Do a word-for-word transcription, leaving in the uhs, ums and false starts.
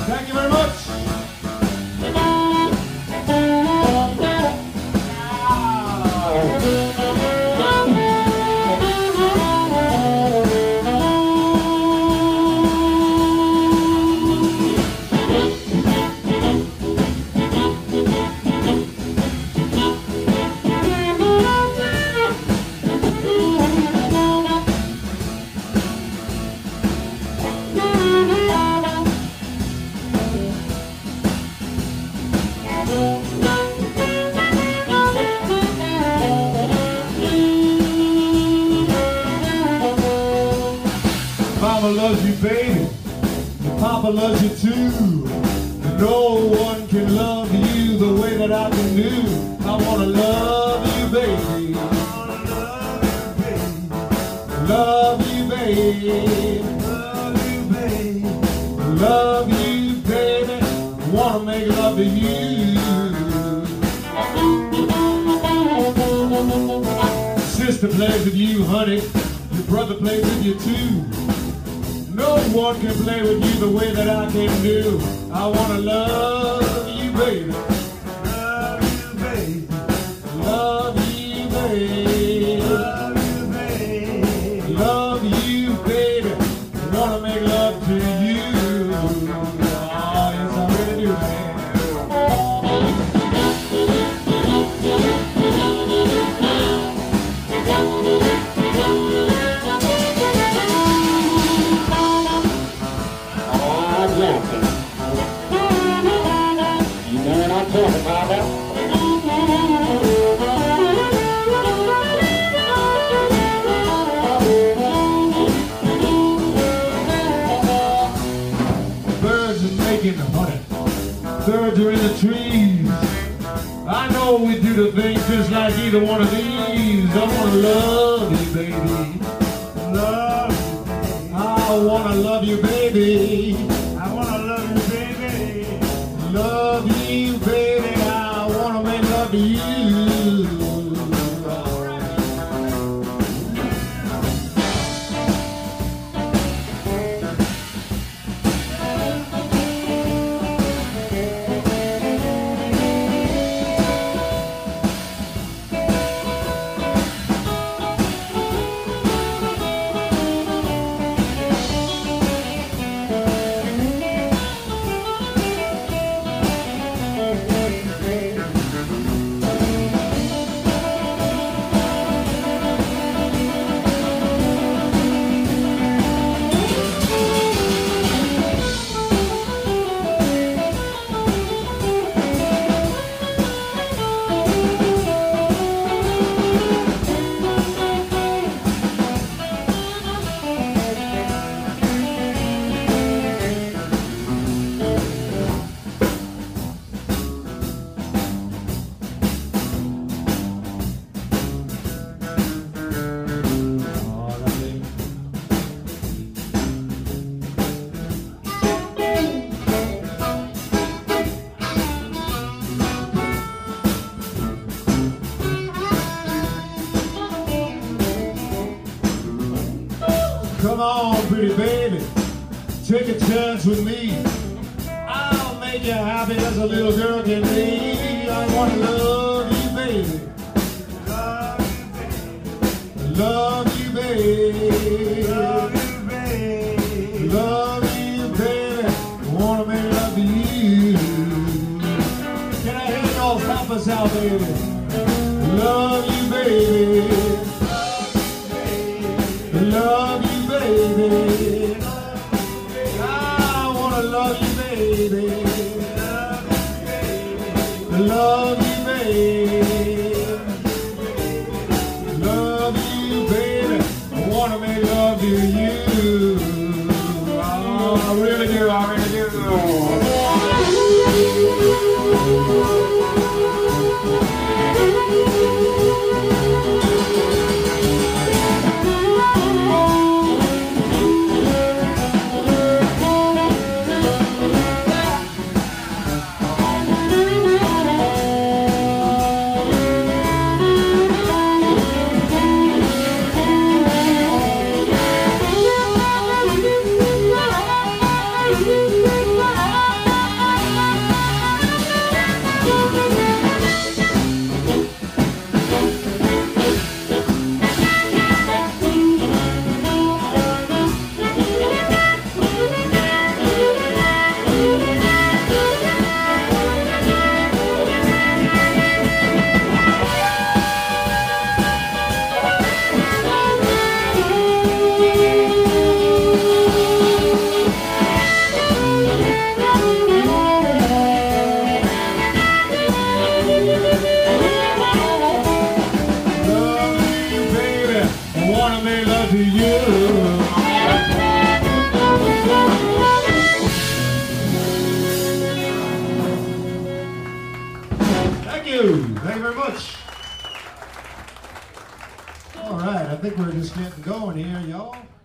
Thank you very much. Mama loves you, baby. Your papa loves you too. No one can love you the way that I can do. I wanna love you, baby. I wanna love you, baby. Love you, baby. Love you, baby. Love you, baby. Wanna make love to you. Sister plays with you, honey. Your brother plays with you too. No one can play with you the way that I can do. I wanna love you, baby. Love you, baby. Love you, baby. Love you, baby. Love you, baby. Wanna make love to you. Oh, yes, I really do, man. You know what I'm talking about? Birds are making honey. Birds are in the trees. I know we do the things just like either one of these. I wanna love you, baby. Love you. I wanna love you, baby. I wanna love you, baby. Love you, baby. I wanna make love to you. Come on, pretty baby, take a chance with me. I'll make you happy as a little girl can be. I wanna love you, baby. Love you, baby. Love you, baby. Love you, baby. Wanna make love to you. Can I hear y'all help us out, baby? Love you, baby. Love you, baby. I wanna love you, baby. Love you, baby. Love you, baby. I wanna make love to you. Oh, I really do, I really do. Thank you. Thank you very much. All right, I think we're just getting going here, y'all.